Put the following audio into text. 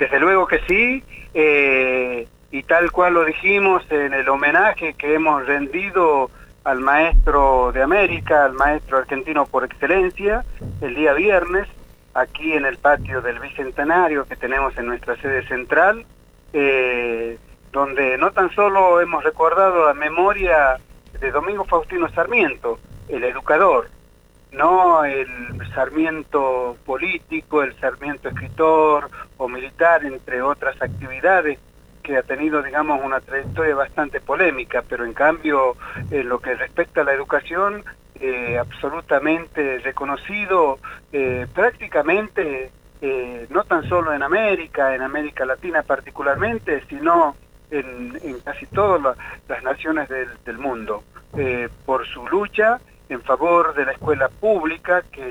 Desde luego que sí, y tal cual lo dijimos en el homenaje que hemos rendido al maestro de América, al maestro argentino por excelencia, el día viernes, aquí en el patio del Bicentenario que tenemos en nuestra sede central, donde no tan solo hemos recordado la memoria de Domingo Faustino Sarmiento, el educador, no el Sarmiento político, el Sarmiento escritor o militar, entre otras actividades que ha tenido, digamos, una trayectoria bastante polémica, pero en cambio, en lo que respecta a la educación, absolutamente reconocido, prácticamente, no tan solo en América Latina particularmente, sino en casi todas las naciones del mundo, por su lucha en favor de la escuela pública, que